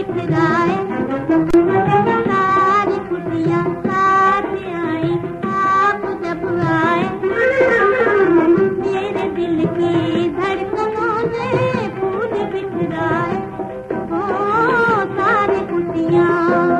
बिखराए, सारी खुशियाँ साथ आई आप जब आए, मेरे दिल की धड़कनों ने फूल बिखराए, ओ सारी खुशियाँ।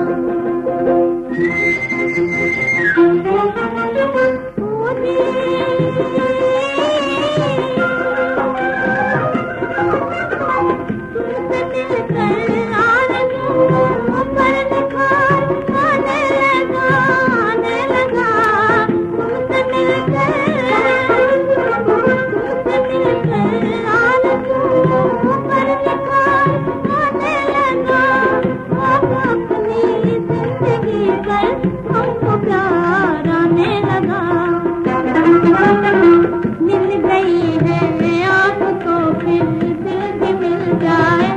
मिल गई है आँख तो फिर दिल भी मिल जाए,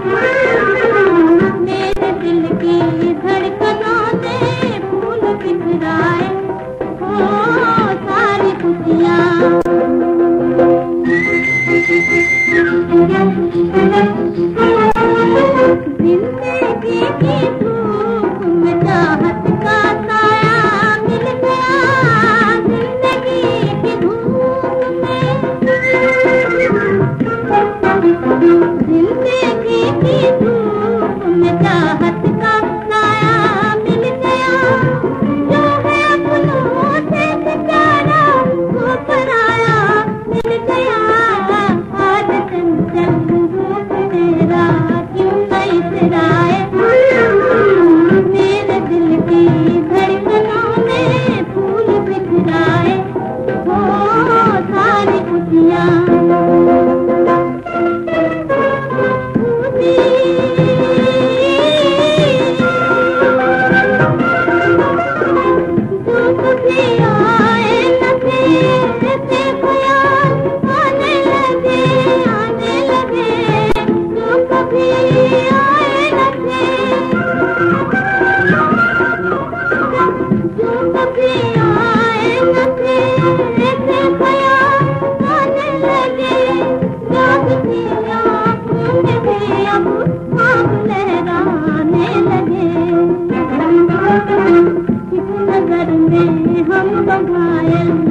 मेरे दिल की धड़कनों ने फूल बिखराए, ओ सारी खुशियाँ। जिंदगी की धूप में चाहत का साया मिल गया, जिंदगी की धूप में, जिंदगी की धूप में चाहत का साया मिल गया, जो है अपनों से प्यारा वो पराया मिल गया, आज चंचल रूप तेरा क्यों नहीं इतराए, मेरे दिल की धड़कनों ने फूल बिखराए, ओ सारी खुशियाँ। जो कभी आए न थे ऐसे ख्याल आने लगे, जो कभी आए न थे, जो कभी आए न थे ऐसे ख्याल आने लगे, जागती आँखों में भी अब ख्वाब लहराने लगे, इस नजर में हम घायल